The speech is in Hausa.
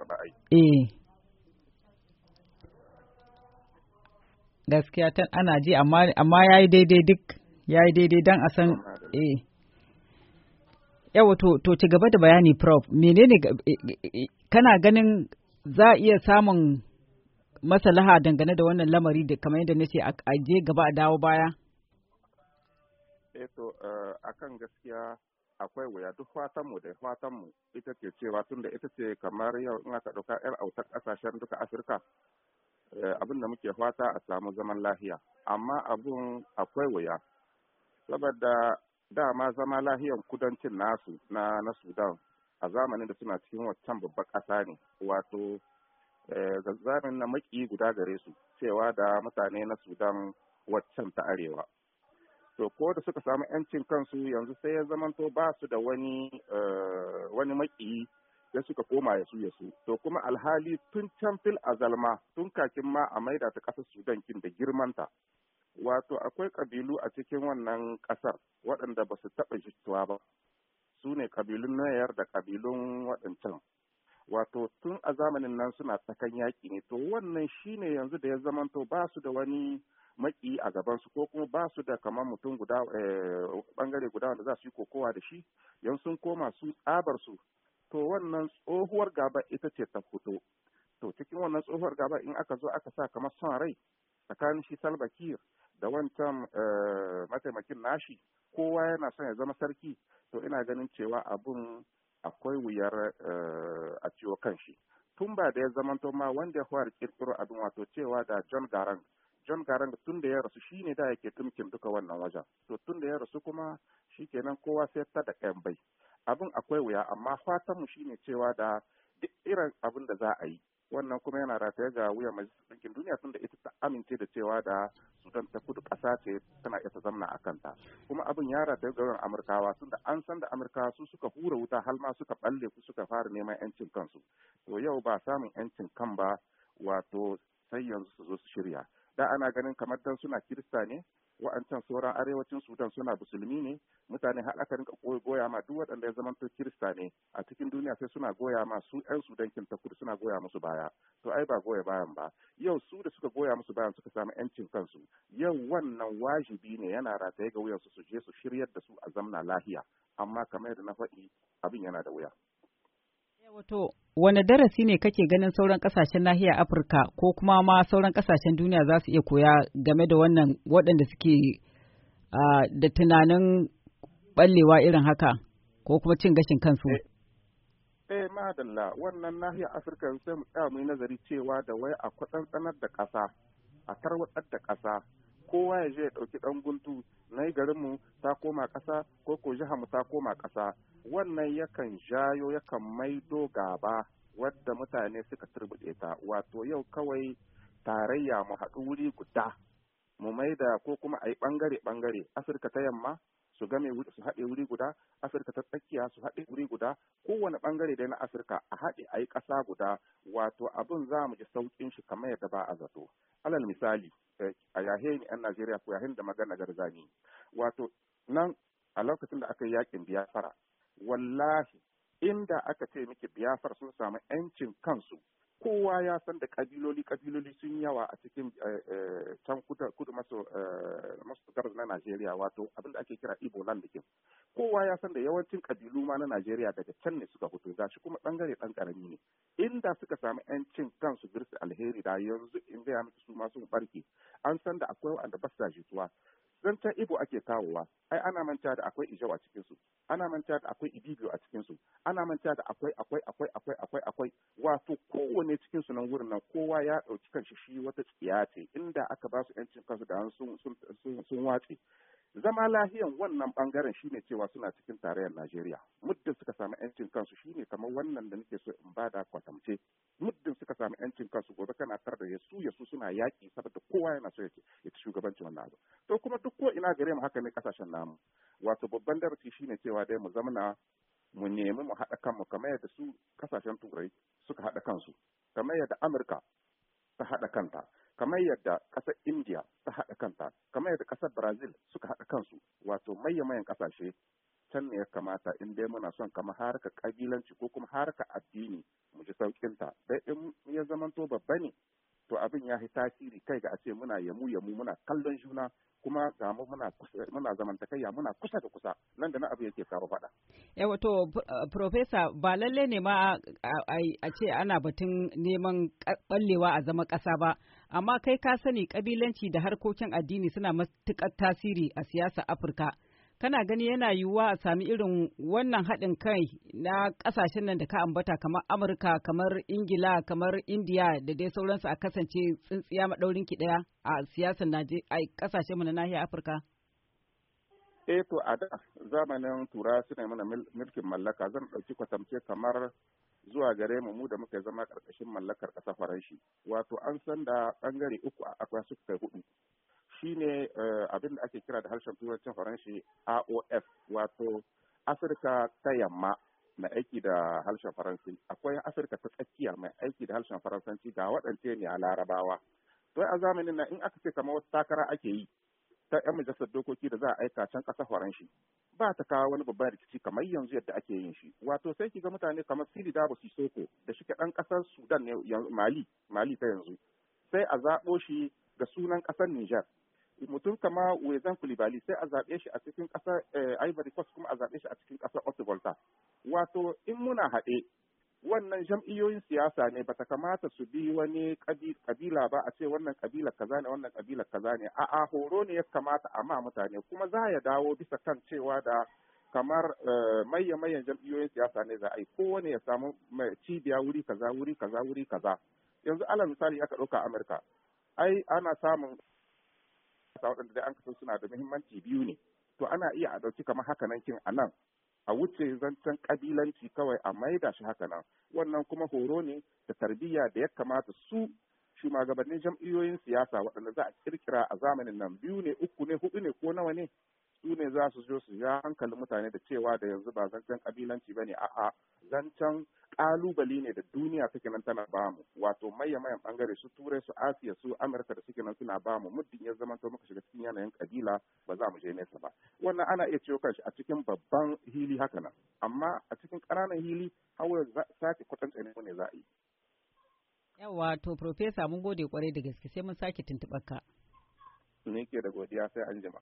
ba ai. Gaskiya ana ji amma yayi daidai dan a san yawa to ci gaba da bayani prof menene kana ganin za a iya samun maslaha dangane da wannan lamari da kamar yadda nace a je gaba a dawo baya akan gaskiya akwai wuya duk fatanmu ita ce cewa tunda ita ce kamar yau in aka ɗauka 'yar autar ƙasashen duka Afirka abin da muke fata a samu zaman lahiya amma abun akwai wuya saboda dama zama lahiyan kudancin nasu na Sudan a zamanin da suna cikin waccan babbar ƙasa ne wato zamanin na maki guda gare su cewa da mutane na Sudan waccan ta arewa to ko da suka samu 'yancin kansu yanzu sai ya zamanto ba su da wani maki sai suka koma ya su to kuma alhali tun can fil azalma tun kakin ma a maida ta ƙasar Sudan kin da girmanta wato akwai kabilu a cikin wannan ƙasar waɗanda ba su taɓa jituwa ba su ne kabilun Nayar da kabilun waɗancan wato tun a zamanin nan suna tsakan yaƙi ne to wannan shine yanzu da ya zamanto ba su da wani maki a gabansu ko kuma ba su da kamar mutum guda bangare guda wanda za su yi kokowa da shi yanzu sun koma su tsabar su to wannan tsohuwar gaba ita ce ta fito to cikin wannan tsohuwar gaba in aka zo aka sa kamar son rai tsakanin shi Salva Kiir da wancan mataimakin nashi kowa yana son ya zama sarki to ina ganin cewa abun akwai wuyar a ciwo kan shi tun ba da ya zamanto ma wanda ya fara kirkiro abin wato cewa da John Garang tun da ya rasu shine da yake tumkin duka wannan wajen to tun da ya rasu kuma shikenan kowa sai ta da ƴan bai abin akwai wuya amma fatanmu shine cewa da duk irin abin da za a yi wannan kuma yana rataye ga wuyan majalisar ɗinkin duniya tun da ita ta amince da cewa da Sudan ta kudu ƙasa ce tana iya ta zamna a kanta kuma abin ya rataye ga wuyan Amurkawa tun da an san da Amurkawa su suka hura wuta har ma suka balle su suka fara neman yancin kansu to yau ba samun yancin kan ba wato sai yanzu su zo su shirya da ana ganin kamar dan suna kirista ne wa'ancan sauran arewacin Sudan suna musulmi ne mutane har aka rinka goya ma duk waɗanda ya zamanto kirista ne a cikin duniya sai suna goya ma su 'yan Sudan kin ta kudu suna goya musu baya to ai ba goya bayan ba yau su da suka goya musu bayan suka samu 'yancin kansu yau wannan wajibi ne yana rataye ga wuyansu su je su shiryar da su a zamna lahiya amma kamar yadda na faɗi abin yana da wuya. Wato, wane darasi ne kake ganin sauran kasashen nahiyar Afirka ko kuma ma sauran kasashen duniya za su iya koya game da wannan waɗanda suke da tunanin ɓallewa irin haka ko kuma cin gashin kansu? Madalla, wannan nahiyar Afirka sai mu tsaya mu yi nazari cewa da wai a kwatsantsanar da ƙasa, a tarwatsar da ƙasa, kowa ya je ya ɗauki ɗan guntu na garinmu ta koma ƙasa ko jiharmu ta koma ƙasa. Wannan yakan jayo yakan maido gaba wadda mutane suka turbuɗe ta wato yau kawai tarayya mu haɗu wuri guda mu maida ko kuma a yi ɓangare Afirka ta yamma su game su haɗe wuri guda Afirka ta tsakiya su haɗe wuri guda kowane ɓangare da na Afirka a haɗe a yi ƙasa guda wato abin za mu ji sauƙin shi kamar yadda ba a zato alal misali a yahe ni 'yan Najeriya ko yahin da magana garzani wato nan a lokacin da aka yi yakin Biafra wallahi inda aka ce miki Biafra sun samu 'yancin kansu kowa ya san da kabiloli sun yawa a cikin can kudu maso gabas na Najeriya wato abin da ake kira Igbo land din kowa ya san da yawancin kabilu ma na Najeriya daga can ne suka fito gashi kuma bangare dan karami ne inda suka samu 'yancin kansu girsu alheri da yanzu in ga miki su ma sun barke an san da akwai wanda ba sa jituwa zancen Igbo ake kawowa ai ana manta da akwai Ijaw a cikin su ana manta da akwai Ibibio a cikin su ana manta da akwai wato kowane cikin su nan wurin nan kowa ya dauki kanshi shi wata tsiya ce inda aka ba su yancin kansu da sun wace zama lahiyan wannan bangaren shine cewa suna cikin tarayyar Najeriya muddin suka samu yancin kansu shine kamar wannan da nake so in bada kwatamce muddin suka samu yancin kansu gobe kana tar da yasu suna yaki saboda kowa yana so ya ci shugabancin wannan abu to kuma duk ko ina gare mu haka ne kasashen namu wato babban darasi shine cewa dai mu zamana mu nemi mu haɗa kanmu kamar yadda su kasashen turai suka haɗa kansu kamar yadda Amurka ta haɗa kanta kamar yadda ƙasar India ta haɗa kanta kamar yadda ƙasar Brazil suka haɗa kansu wato mayan ƙasashe can ne ya kamata in dai muna son kamar harkar ƙabilanci ko kuma harkar addini mu ji sauƙin ta dai in ya zamanto babba ne to abin ya fi tasiri kai ga a ce muna yamu muna kallon juna kuma ga mu muna zamantakayya muna kusa da kusa nan da na abu yake kawo faɗa. Wato Profesa ba lalle ne ma a ce ana batun neman ɓallewa a zama ƙasa ba, amma kai ka sani ƙabilanci da harkokin addini suna matuƙar tasiri a siyasar Afirka. Kana gani yana yiwuwa a sami irin wannan haɗin kai na ƙasashen nan da ka ambata kamar Amurka, kamar Ingila, kamar Indiya da dai sauransu a kasance tsintsiya maɗaurin ki ɗaya a siyasar ƙasashen mu na nahiyar Afirka? To a da zamanin tura suna mana mulkin mallaka zan ɗauki kwatamce kamar zuwa gare mu da muka zama ƙarƙashin mallakar ƙasar Faranshi. Wato an san da ɓangare uku a akwai suka kai hudu. Shine abin da ake kira da harshen turancin faranshi AOF, wato Afirka ta yamma mai aiki da harshen faransi, akwai Afirka ta tsakiya mai aiki da harshen faransanci, ga waɗance ne a larabawa. To a zamanin nan in aka ce kamar wata takara ake yi ta 'yan majalisar dokoki da za a aika can ƙasar faranshi, ba ta kawo wani babban rikici kamar yanzu yadda ake yin shi. Wato sai ki ga mutane kamar Sidi Dabo Sisoko da shi ɗan ƙasar Sudan ne, Mali ta yanzu, sai a zaɓo shi ga sunan ƙasar Niger. Mutum kama Wezan Kulibali sai a zaɓe shi a cikin ƙasar Ivory Coast, kuma a zaɓe shi a cikin ƙasar Cote d'Ivoire. Wato in muna haɗe wannan jam'iyyoyin siyasa ne bata kamata su bi wani kabila ba, a ce wannan kabila kaza ne wannan kabila kaza ne, a'a horo ne ya kamata a ma mutane, kuma za ya dawo bisa kan cewa da kamar mayan jam'iyyoyin siyasa ne za a yi kowane ya samu cibiya wuri kaza wuri kaza wuri kaza. Yanzu alal misali aka ɗauka Amurka, ai ana samun waɗanda dai an kasan suna da muhimmanci biyu ne, to ana iya a ɗauki kamar haka nan kin a nan a wuce zancen kabilanci kawai a maida shi haka nan. Wannan kuma horo ne da tarbiyya da ya kamata su shugabannin jam'iyyoyin siyasa waɗanda za a kirkira a zamanin nan, biyu ne uku ne hudu ne ko nawa ne, su ne za su zo su ja hankalin mutane da cewa da yanzu ba zancen kabilanci ba ne, a'a zancen kalubale ne da duniya take nan tana bamu, wato mayan bangare su turai su asiya su amurka da suke nan suna bamu, muddin ya zama to muka shiga cikin yanayin kabila ba za mu je nesa ba. Wannan ana iya ciwo kanshi a cikin babban hili haka nan, amma a cikin ƙananan hili hawa sake kwatanta ne za a yi. Yawa to Profesa mun gode kwarai da gaske, sai mun sake tuntuɓar ka. Ne ke da godiya, sai an jima.